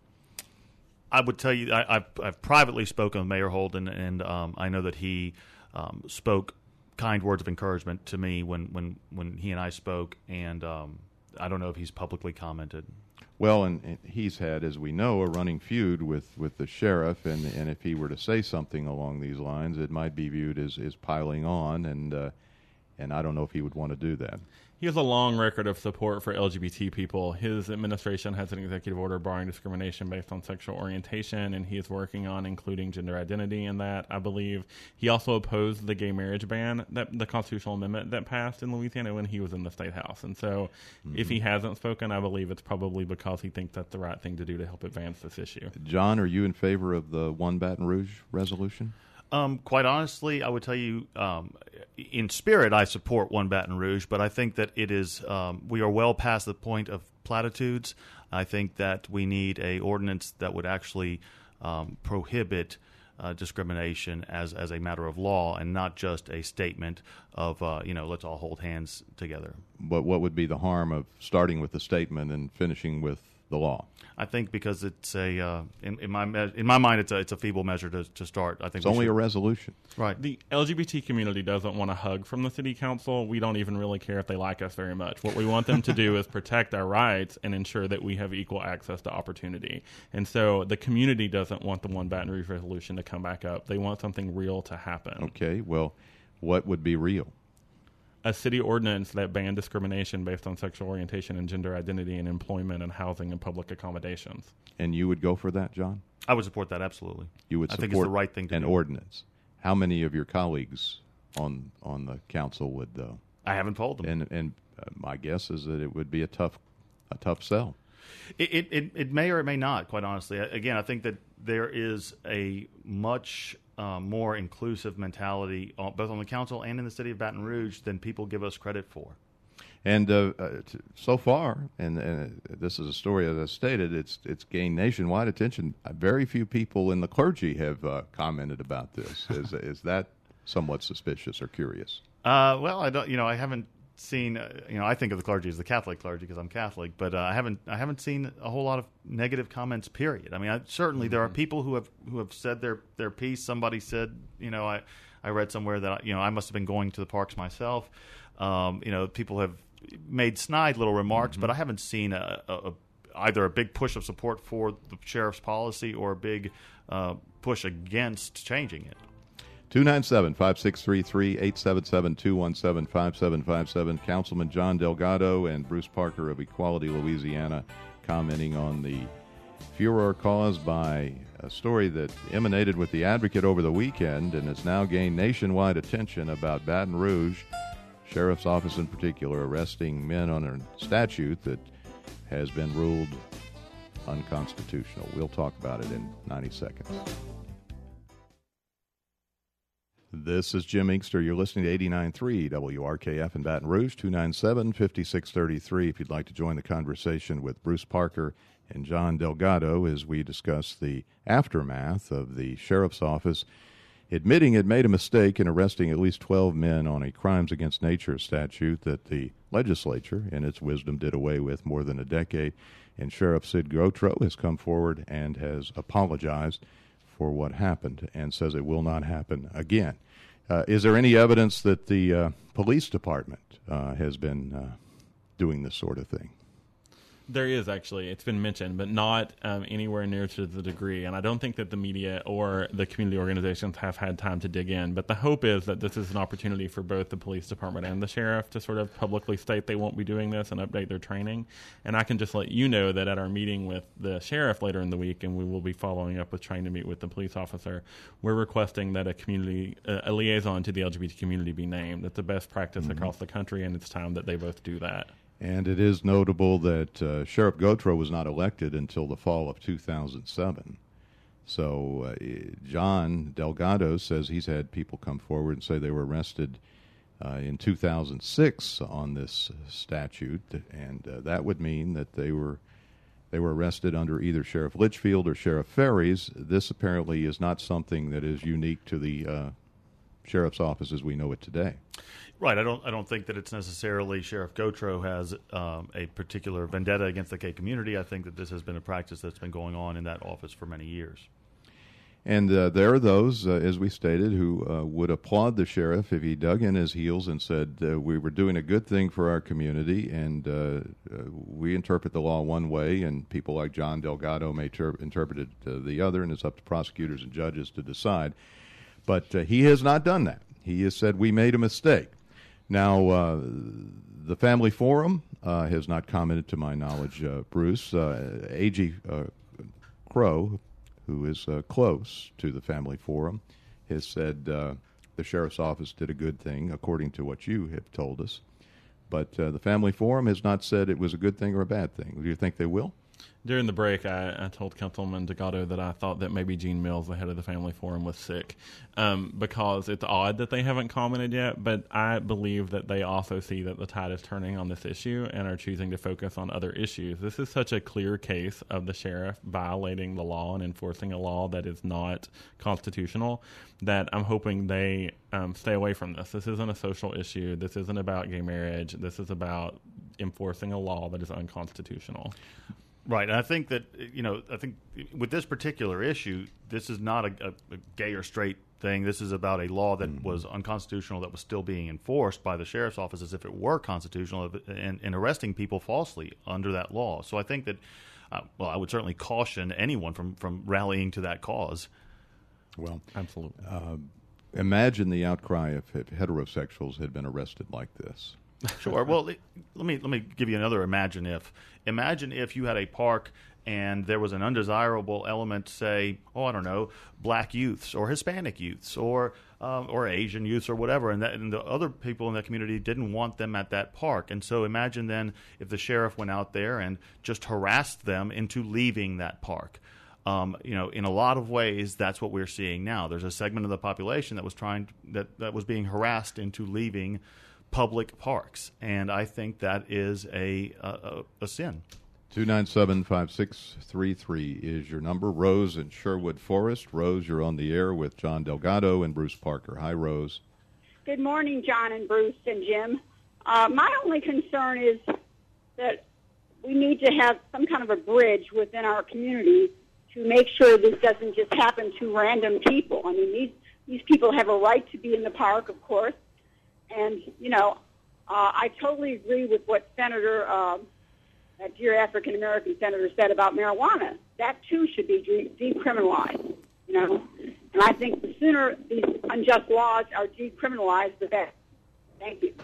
Speaker 2: I would tell you, I, I've, I've privately spoken with Mayor Holden, and um, I know that he um, spoke kind words of encouragement to me when, when, when he and I spoke, and um, I don't know if he's publicly commented.
Speaker 1: Well, and, and he's had, as we know, a running feud with, with the sheriff, and, and if he were to say something along these lines, it might be viewed as, as piling on, and uh, and I don't know if he would want to do that.
Speaker 3: He has a long record of support for L G B T people. His administration has an executive order barring discrimination based on sexual orientation, and he is working on including gender identity in that, I believe. He also opposed the gay marriage ban, that the constitutional amendment that passed in Louisiana when he was in the State House. And so mm-hmm. if he hasn't spoken, I believe it's probably because he thinks that's the right thing to do to help advance this issue.
Speaker 1: John, are you in favor of the One Baton Rouge resolution?
Speaker 2: Um, quite honestly, I would tell you, um, in spirit, I support One Baton Rouge, but I think that it is um, we are well past the point of platitudes. I think that we need a ordinance that would actually um, prohibit uh, discrimination as as a matter of law, and not just a statement of uh, you know, let's all hold hands together.
Speaker 1: But what would be the harm of starting with the statement and finishing with the law?
Speaker 2: I think because it's a uh, in, in my me- in my mind it's a it's a feeble measure to, to start. I think
Speaker 1: it's
Speaker 2: we
Speaker 1: only
Speaker 2: should.
Speaker 1: a resolution,
Speaker 2: right?
Speaker 3: The L G B T community doesn't want a hug from the city council. We don't even really care if they like us very much. What we want them to do is protect our rights and ensure that we have equal access to opportunity. And so the community doesn't want the One Baton Rouge resolution to come back up. They want something real to happen.
Speaker 1: Okay, well, what would be real?
Speaker 3: A city ordinance that banned discrimination based on sexual orientation and gender identity in employment and housing and public accommodations.
Speaker 1: And you would go for that, John?
Speaker 2: I would support that, absolutely.
Speaker 1: You would
Speaker 2: I
Speaker 1: support
Speaker 2: think it's the right thing to
Speaker 1: an
Speaker 2: do.
Speaker 1: ordinance. How many of your colleagues on on the council would, though?
Speaker 2: I haven't told them.
Speaker 1: And and uh, my guess is that it would be a tough a tough sell.
Speaker 2: It, it, it, it may or it may not, quite honestly. Again, I think that there is a much um, more inclusive mentality, on, both on the council and in the city of Baton Rouge, than people give us credit for.
Speaker 1: And uh, uh, t- so far, and, and this is a story, as I stated, it's it's gained nationwide attention. Very few people in the clergy have uh, commented about this. Is is that somewhat suspicious or curious?
Speaker 2: Uh, well, I don't. You know, I haven't seen. Uh, you know, I think of the clergy as the Catholic clergy because I'm Catholic, but uh, I haven't. I haven't seen a whole lot of negative comments. Period. I mean, I, certainly mm-hmm. there are people who have who have said their their piece. Somebody said, you know, I I read somewhere that you know I must have been going to the parks myself. Um, you know, people have made snide little remarks, mm-hmm. but I haven't seen a, a, a either a big push of support for the sheriff's policy or a big uh, push against changing it.
Speaker 1: two nine seven, five six three three, eight seven seven, two one seven, five seven five seven. Councilman John Delgado and Bruce Parker of Equality Louisiana commenting on the furor caused by a story that emanated with the Advocate over the weekend and has now gained nationwide attention about Baton Rouge. Sheriff's Office in particular arresting men on a statute that has been ruled unconstitutional. We'll talk about it in ninety seconds. This is Jim Inkster. You're listening to eighty-nine point three W R K F in Baton Rouge, two nine seven, five six three three. If you'd like to join the conversation with Bruce Parker and John Delgado as we discuss the aftermath of the Sheriff's Office admitting it made a mistake in arresting at least twelve men on a crimes against nature statute that the legislature, in its wisdom, did away with more than a decade. And Sheriff Sid Grotro has come forward and has apologized for what happened and says it will not happen again. Uh, is there any evidence that the uh, police department uh, has been uh, doing this sort of thing?
Speaker 3: There is, actually. It's been mentioned, but not um, anywhere near to the degree. And I don't think that the media or the community organizations have had time to dig in. But the hope is that this is an opportunity for both the police department and the sheriff to sort of publicly state they won't be doing this and update their training. And I can just let you know that at our meeting with the sheriff later in the week, and we will be following up with trying to meet with the police officer, we're requesting that a community, uh, a liaison to the L G B T community be named. That's the best practice mm-hmm. across the country, and it's time that they both do that.
Speaker 1: And it is notable that uh, Sheriff Gautreaux was not elected until the fall of two thousand seven. So uh, John Delgado says he's had people come forward and say they were arrested uh, in two thousand six on this statute, and uh, that would mean that they were they were arrested under either Sheriff Litchfield or Sheriff Ferries. This apparently is not something that is unique to the uh, sheriff's office as we know it today.
Speaker 2: Right. I don't. I don't think that it's necessarily Sheriff Gautreaux has um, a particular vendetta against the K community. I think that this has been a practice that's been going on in that office for many years.
Speaker 1: And uh, there are those, uh, as we stated, who uh, would applaud the sheriff if he dug in his heels and said uh, we were doing a good thing for our community, and uh, uh, we interpret the law one way, and people like John Delgado may ter- interpret it uh, the other, and it's up to prosecutors and judges to decide. But uh, he has not done that. He has said we made a mistake. Now, uh, the Family Forum uh, has not commented to my knowledge, uh, Bruce. Uh, A G Uh, Crow, who is uh, close to the Family Forum, has said uh, the sheriff's office did a good thing, according to what you have told us. But uh, the Family Forum has not said it was a good thing or a bad thing. Do you think they will?
Speaker 3: During the break, I, I told Councilman Delgado that I thought that maybe Gene Mills, the head of the Family Forum, was sick um, because it's odd that they haven't commented yet, but I believe that they also see that the tide is turning on this issue and are choosing to focus on other issues. This is such a clear case of the sheriff violating the law and enforcing a law that is not constitutional that I'm hoping they um, stay away from this. This isn't a social issue. This isn't about gay marriage. This is about enforcing a law that is unconstitutional.
Speaker 2: Right, and I think that, you know, I think with this particular issue, this is not a, a, a gay or straight thing. This is about a law that mm-hmm. was unconstitutional that was still being enforced by the sheriff's office as if it were constitutional, and, and arresting people falsely under that law. So I think that, uh, well, I would certainly caution anyone from, from rallying to that cause.
Speaker 1: Well,
Speaker 3: absolutely.
Speaker 1: Uh, imagine the outcry if, if heterosexuals had been arrested like this.
Speaker 2: Sure. Well, let me let me give you another imagine if. Imagine if you had a park and there was an undesirable element, say, oh, I don't know, black youths or Hispanic youths or um, or Asian youths or whatever, and, that, and the other people in that community didn't want them at that park. And so imagine then if the sheriff went out there and just harassed them into leaving that park. Um, you know, in a lot of ways, that's what we're seeing now. There's a segment of the population that was trying that that was being harassed into leaving public parks, and I think that is a a, a sin.
Speaker 1: two nine seven, five six three three is your number. Rose in Sherwood Forest. Rose, you're on the air with John Delgado and Bruce Parker. Hi, Rose.
Speaker 8: Good morning, John and Bruce and Jim. Uh, my only concern is that we need to have some kind of a bridge within our community to make sure this doesn't just happen to random people. I mean, these, these people have a right to be in the park, of course. And, you know, uh, I totally agree with what Senator, uh, that dear African-American senator said about marijuana. That, too, should be de- decriminalized, you know. And I think the sooner these unjust laws are decriminalized, the better. Thank you.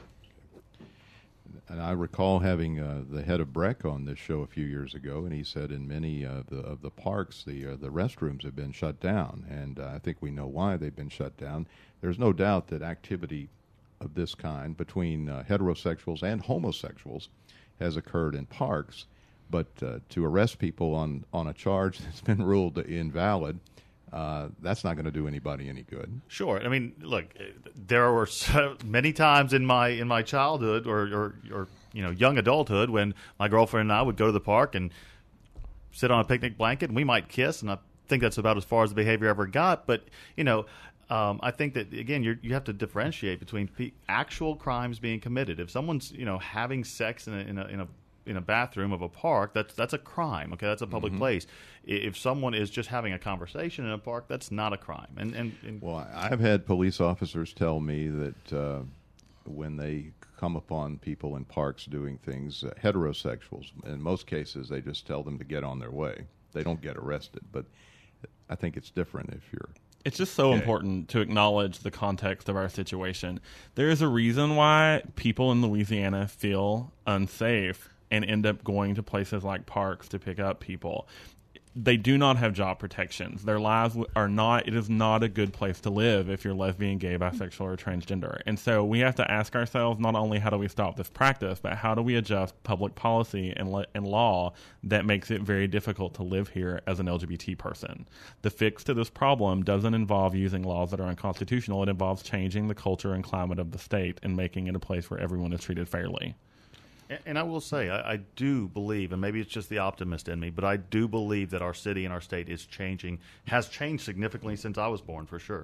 Speaker 1: And I recall having uh, the head of B R E C on this show a few years ago, and he said in many uh, the, of the parks, the uh, the restrooms have been shut down. And uh, I think we know why they've been shut down. There's no doubt that activity of this kind between uh, heterosexuals and homosexuals has occurred in parks, but uh, to arrest people on, on a charge that's been ruled invalid, uh, that's not going to do anybody any good.
Speaker 2: Sure. I mean, look, there were so many times in my in my childhood or, or, or you know young adulthood when my girlfriend and I would go to the park and sit on a picnic blanket, and we might kiss, and I think that's about as far as the behavior ever got. But, you know, Um, I think that, again, you're, you have to differentiate between pe- actual crimes being committed. If someone's, you know, having sex in a, in a, in a, in a bathroom of a park, that's that's a crime. Okay, that's a public mm-hmm. place. If someone is just having a conversation in a park, that's not a crime. And, and, and
Speaker 1: well, I've had police officers tell me that uh, when they come upon people in parks doing things, uh, heterosexuals, in most cases, they just tell them to get on their way. They don't get arrested. But I think it's different if you're
Speaker 3: It's just so
Speaker 1: okay.
Speaker 3: important to acknowledge the context of our situation. There is a reason why people in Louisiana feel unsafe and end up going to places like parks to pick up people. they do not have job protections. Their lives are not, it is not a good place to live if you're lesbian, gay, bisexual, or transgender. And so we have to ask ourselves not only how do we stop this practice, but how do we adjust public policy and, le- and law that makes it very difficult to live here as an L G B T person. The fix to this problem doesn't involve using laws that are unconstitutional. It involves changing the culture and climate of the state and making it a place where everyone is treated fairly.
Speaker 2: And I will say, I, I do believe, and maybe it's just the optimist in me, but I do believe that our city and our state is changing, has changed significantly since I was born, for sure.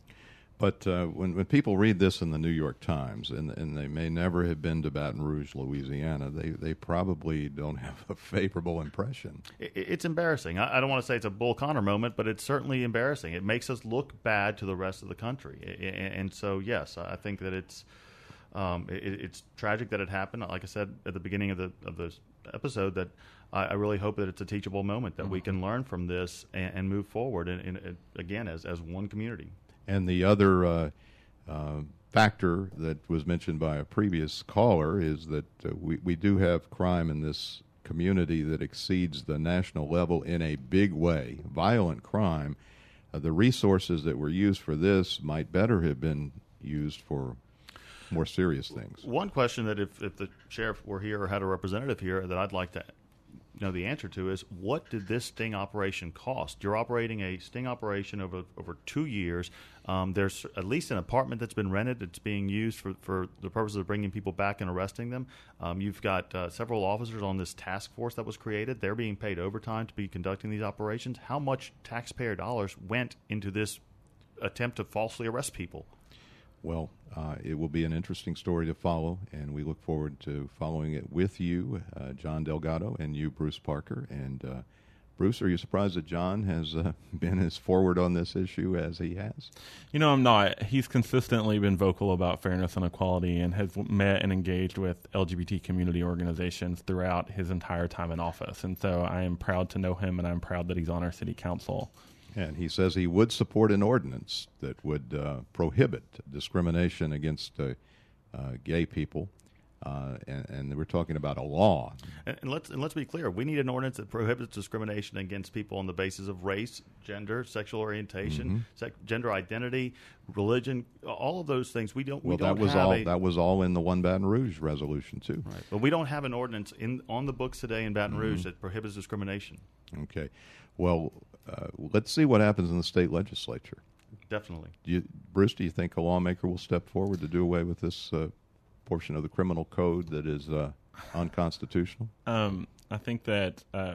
Speaker 1: But uh, when, when people read this in the New York Times, and, and they may never have been to Baton Rouge, Louisiana, they, they probably don't have a favorable impression.
Speaker 2: It, it's embarrassing. I, I don't want to say it's a Bull Connor moment, but it's certainly embarrassing. It makes us look bad to the rest of the country. And, and so, yes, I think that it's... Um, it, it's tragic that it happened. Like I said at the beginning of the of this episode, that I, I really hope that it's a teachable moment, that mm-hmm. we can learn from this and, and move forward, and, and again, as as one community.
Speaker 1: And the other uh, uh, factor that was mentioned by a previous caller is that uh, we, we do have crime in this community that exceeds the national level in a big way, violent crime. Uh, the resources that were used for this might better have been used for more serious things.
Speaker 2: One question that if, if the sheriff were here or had a representative here that I'd like to know the answer to is, what did this sting operation cost? You're operating a sting operation over over two years. Um, there's at least an apartment that's been rented. It's being used for, for the purposes of bringing people back and arresting them. Um, you've got uh, several officers on this task force that was created. They're being paid overtime to be conducting these operations. How much taxpayer dollars went into this attempt to falsely arrest people?
Speaker 1: Well, uh, it will be an interesting story to follow, and we look forward to following it with you, uh, John Delgado, and you, Bruce Parker. And uh, Bruce, are you surprised that John has uh, been as forward on this issue as he has?
Speaker 3: You know, I'm not. He's consistently been vocal about fairness and equality and has met and engaged with L G B T community organizations throughout his entire time in office. And so I am proud to know him, and I'm proud that he's on our city council.
Speaker 1: And he says he would support an ordinance that would uh, prohibit discrimination against uh, uh, gay people, uh, and, and we're talking about a law.
Speaker 2: And, and let's and let's be clear: we need an ordinance that prohibits discrimination against people on the basis of race, gender, sexual orientation,
Speaker 1: mm-hmm.
Speaker 2: sec- gender identity, religion, all of those things. We don't.
Speaker 1: Well,
Speaker 2: we don't
Speaker 1: that was
Speaker 2: have
Speaker 1: all.
Speaker 2: a,
Speaker 1: that was all in the One Baton Rouge resolution too.
Speaker 2: Right, but we don't have an ordinance in on the books today in Baton Rouge
Speaker 1: mm-hmm.
Speaker 2: that prohibits discrimination.
Speaker 1: Okay, well. Uh, let's see what happens in the state legislature.
Speaker 2: Definitely.
Speaker 1: Do you, Bruce, do you think a lawmaker will step forward to do away with this uh, portion of the criminal code that is uh, unconstitutional?
Speaker 3: Um, I think that uh,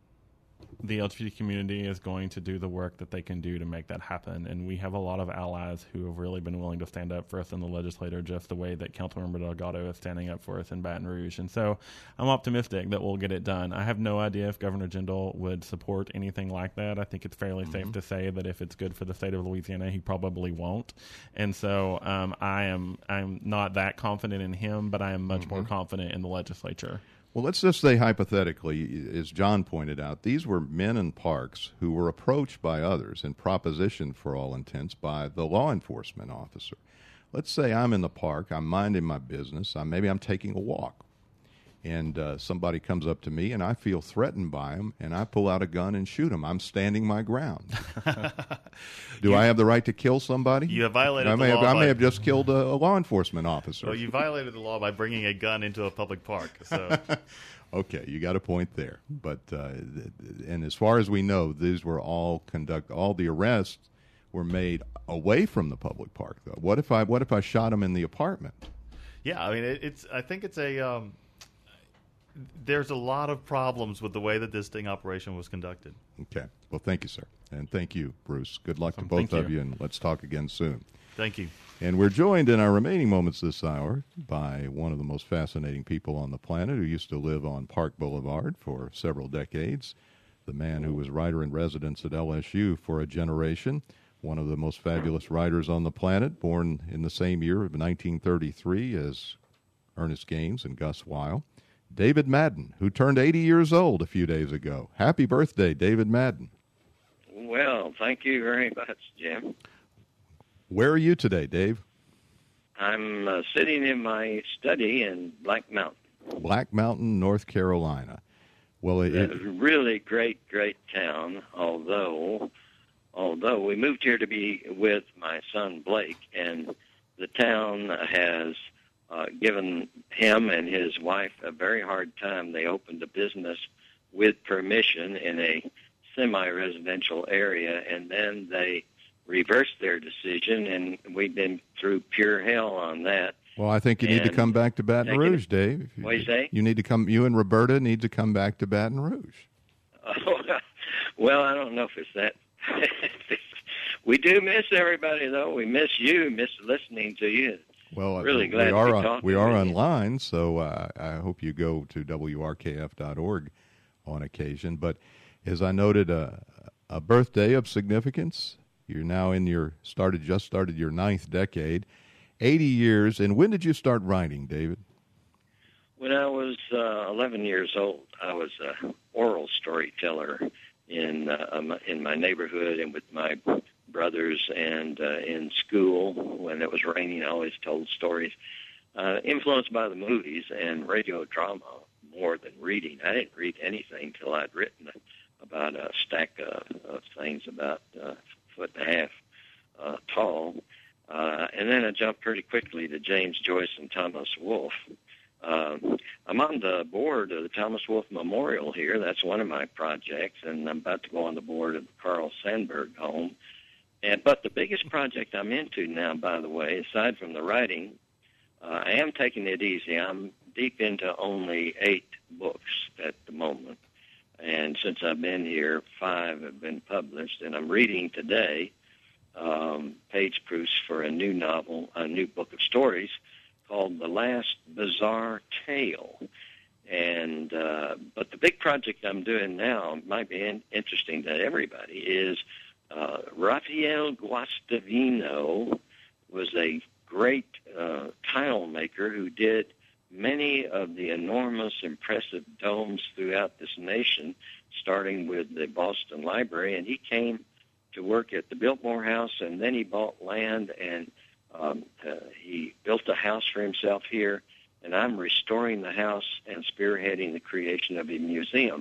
Speaker 3: the L G B T community is going to do the work that they can do to make that happen. And we have a lot of allies who have really been willing to stand up for us in the legislature, just the way that Councilmember Delgado is standing up for us in Baton Rouge. And so I'm optimistic that we'll get it done. I have no idea if Governor Jindal would support anything like that. I think it's fairly mm-hmm. safe to say that if it's good for the state of Louisiana, he probably won't. And so um, I am I'm not that confident in him, but I am much mm-hmm. more confident in the legislature.
Speaker 1: Well, let's just say hypothetically, as John pointed out, these were men in parks who were approached by others and propositioned, for all intents, by the law enforcement officer. Let's say I'm in the park, I'm minding my business, I'm, maybe I'm taking a walk, and uh, somebody comes up to me and I feel threatened by him, and I pull out a gun and shoot him. I'm standing my ground. Do you, I have the right to kill somebody?
Speaker 2: You have violated
Speaker 1: I may
Speaker 2: the
Speaker 1: have,
Speaker 2: law.
Speaker 1: I may
Speaker 2: by,
Speaker 1: have just killed a, a law enforcement officer.
Speaker 2: Well, you violated the law by bringing a gun into a public park. So,
Speaker 1: okay, you got a point there. But uh, and as far as we know, these were all conduct. All the arrests were made away from the public park. Though, what if I what if I shot him in the apartment?
Speaker 2: Yeah, I mean, it, it's. I think it's a. Um, there's a lot of problems with the way that this sting operation was conducted.
Speaker 1: Okay. Well, thank you, sir. And thank you, Bruce. Good luck
Speaker 3: Awesome.
Speaker 1: to both
Speaker 3: Thank
Speaker 1: of
Speaker 3: you.
Speaker 1: you, and let's talk again soon.
Speaker 2: Thank you.
Speaker 1: And we're joined in our remaining moments this hour by one of the most fascinating people on the planet who used to live on Park Boulevard for several decades, the man who was writer-in-residence at L S U for a generation, one of the most fabulous writers on the planet, born in the same year of nineteen thirty-three as Ernest Gaines and Gus Weil. David Madden, who turned eighty years old a few days ago. Happy birthday, David Madden.
Speaker 9: Well, thank you very much, Jim.
Speaker 1: Where are you today, Dave?
Speaker 9: I'm uh, sitting in my study in Black Mountain.
Speaker 1: Black Mountain, North Carolina. Well, it,
Speaker 9: It's a really great, great town, although although we moved here to be with my son Blake, and the town has uh, given him and his wife a very hard time. They opened a business with permission in a semi-residential area, and then they reversed their decision, and we've been through pure hell on that.
Speaker 1: Well, I think you need to
Speaker 9: And
Speaker 1: come back to Baton
Speaker 9: taking
Speaker 1: Rouge,
Speaker 9: it-
Speaker 1: Dave.
Speaker 9: What do you say?
Speaker 1: You need to come. You and Roberta need to come back to Baton Rouge.
Speaker 9: Oh, well, I don't know if it's that. We do miss everybody, though. We miss you, miss listening to you.
Speaker 1: Well,
Speaker 9: Really
Speaker 1: uh,
Speaker 9: glad
Speaker 1: we
Speaker 9: to
Speaker 1: are
Speaker 9: be
Speaker 1: on,
Speaker 9: talking
Speaker 1: we are
Speaker 9: with you.
Speaker 1: online, so uh, I hope you go to W R K F dot org on occasion. But as I noted, uh, a birthday of significance. You're now in your started just started your ninth decade, eighty years. And when did you start writing, David?
Speaker 9: When I was uh, eleven years old, I was an oral storyteller in uh, um, in my neighborhood and with my brothers, and uh, in school. When it was raining, I always told stories. Uh, influenced by the movies and radio drama more than reading. I didn't read anything till I'd written about a stack of, of things about a foot and a half uh, tall. Uh, and then I jumped pretty quickly to James Joyce and Thomas Wolfe. Um, I'm on the board of the Thomas Wolfe Memorial here. That's one of my projects, and I'm about to go on the board of the Carl Sandburg Home. And, but the biggest project I'm into now, by the way, aside from the writing, uh, I am taking it easy. I'm deep into only eight books at the moment. And since I've been here, five have been published, and I'm reading today um, page proofs for a new novel, a new book of stories called The Last Bizarre Tale. And uh, but the big project I'm doing now might be in, interesting to everybody is uh, Raphael Guastavino was a great uh, tile maker who did many of the enormous, impressive domes throughout this nation, starting with the Boston Library. And he came to work at the Biltmore House, and then he bought land, and um, uh, he built a house for himself here. And I'm restoring the house and spearheading the creation of a museum.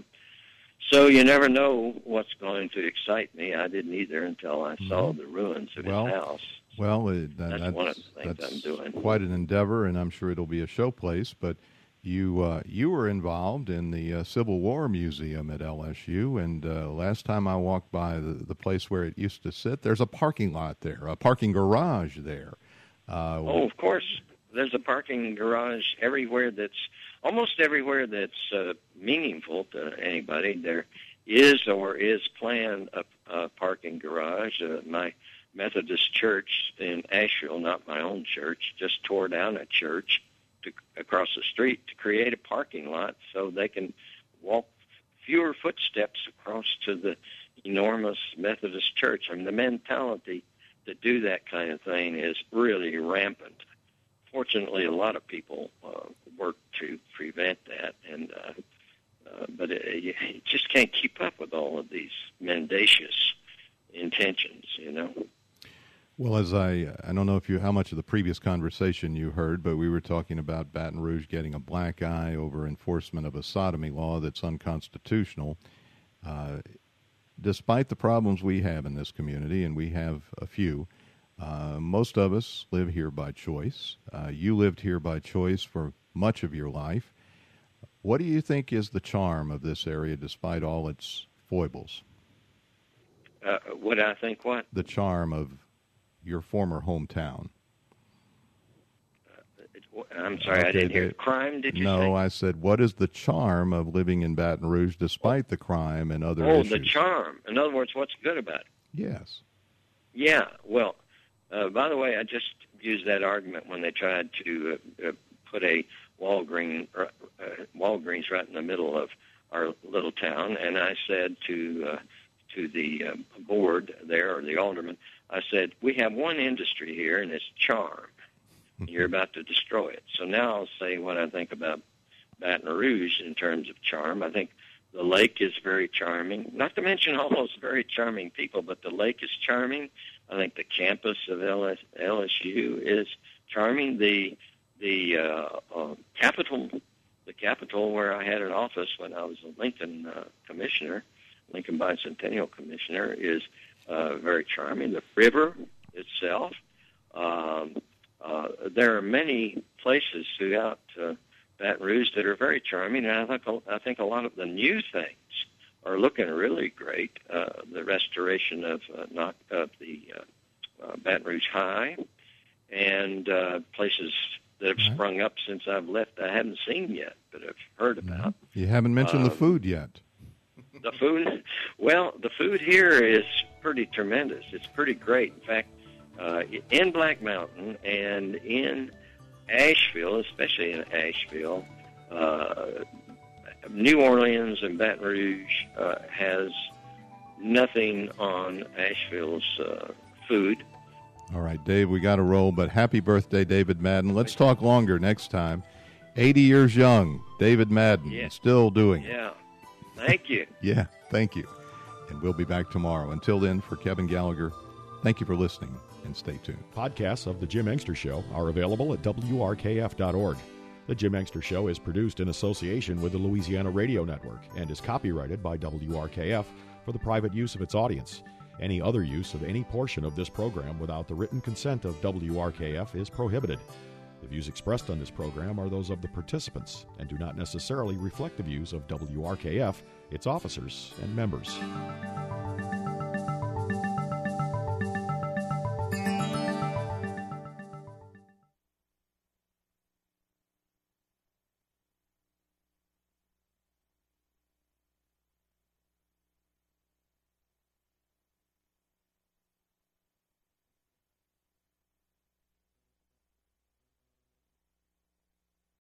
Speaker 9: So you never know what's going to excite me. I didn't either until I saw the ruins of
Speaker 1: Well,
Speaker 9: his house.
Speaker 1: Well, it, that,
Speaker 9: That's
Speaker 1: that's,
Speaker 9: one of the things
Speaker 1: that's
Speaker 9: I'm doing.
Speaker 1: quite an endeavor, and I'm sure it'll be a showplace. But you uh, you were involved in the uh, Civil War Museum at L S U, and uh, last time I walked by the, the place where it used to sit, there's a parking lot there, a parking garage there. Uh,
Speaker 9: Oh, of course. There's a parking garage everywhere that's, almost everywhere that's uh, meaningful to anybody. There is or is planned a, a parking garage. Uh, my Methodist church in Asheville, not my own church, just tore down a church to, across the street to create a parking lot so they can walk fewer footsteps across to the enormous Methodist church. I mean, the mentality to do that kind of thing is really rampant. Fortunately, a lot of people uh, work to prevent that, and uh, uh, but it, you just can't keep up with all of these mendacious intentions, you know.
Speaker 1: Well, as I, I don't know if you how much of the previous conversation you heard, but we were talking about Baton Rouge getting a black eye over enforcement of a sodomy law that's unconstitutional. Uh, despite the problems we have in this community, and we have a few, uh, most of us live here by choice. Uh, you lived here by choice for much of your life. What do you think is the charm of this area, despite all its foibles?
Speaker 9: Uh, what I think, what?
Speaker 1: The charm of your former hometown.
Speaker 9: I'm sorry,
Speaker 1: Okay,
Speaker 9: I didn't hear.
Speaker 1: the-
Speaker 9: Crime, did you
Speaker 1: no,
Speaker 9: say?
Speaker 1: I said, what is the charm of living in Baton Rouge despite the crime and other
Speaker 9: Oh,
Speaker 1: issues?
Speaker 9: the charm. In other words, what's good about it?
Speaker 1: Yes.
Speaker 9: Yeah, well, uh, by the way, I just used that argument when they tried to uh, uh, put a Walgreens, uh, uh, Walgreens right in the middle of our little town, and I said to uh, to the uh, board there, or the alderman, I said, we have one industry here, and it's charm. You're about to destroy it. So now I'll say what I think about Baton Rouge in terms of charm. I think the lake is very charming, not to mention all those very charming people, but the lake is charming. I think the campus of L S U is charming. The the uh, uh, Capitol the Capitol, where I had an office when I was a Lincoln uh, commissioner, Lincoln Bicentennial Commissioner, is uh, very charming. The river itself. Um, uh, there are many places throughout uh, Baton Rouge that are very charming, and I think I think a lot of the new things are looking really great. Uh, the restoration of uh, not of the uh, uh, Baton Rouge High, and uh, places that have sprung up since I've left I haven't seen yet, but I've heard about.
Speaker 1: You haven't mentioned
Speaker 9: um,
Speaker 1: the food yet.
Speaker 9: The food, well, the food here is pretty tremendous. It's pretty great. In fact, uh, in Black Mountain and in Asheville, especially in Asheville, uh, New Orleans and Baton Rouge uh, has nothing on Asheville's uh, food.
Speaker 1: All right, Dave, we got to roll, but happy birthday, David Madden. Let's talk longer next time. eighty years young, David Madden,
Speaker 9: Yeah.
Speaker 1: still doing it.
Speaker 9: Yeah. Thank you.
Speaker 1: Yeah, thank you. And we'll be back tomorrow. Until then, for Kevin Gallagher, thank you for listening, and stay tuned.
Speaker 10: Podcasts of The Jim Engster Show are available at W R K F dot org. The Jim Engster Show is produced in association with the Louisiana Radio Network and is copyrighted by W R K F for the private use of its audience. Any other use of any portion of this program without the written consent of W R K F is prohibited. The views expressed on this program are those of the participants and do not necessarily reflect the views of W R K F, its officers, and members.